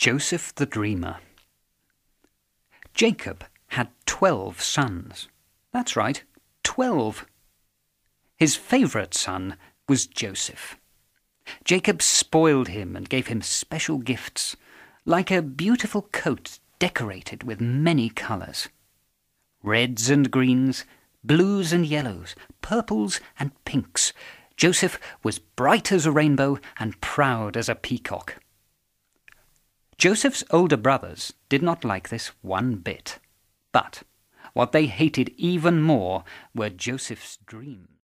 Joseph the Dreamer. Jacob had 12 sons. That's right, 12. His favourite son was Joseph. Jacob spoiled him and gave him special gifts, like a beautiful coat decorated with many colours. Reds and greens, blues and yellows, purples and pinks. Joseph was bright as a rainbow and proud as a peacock. Joseph's older brothers did not like this one bit, but what they hated even more were Joseph's dreams.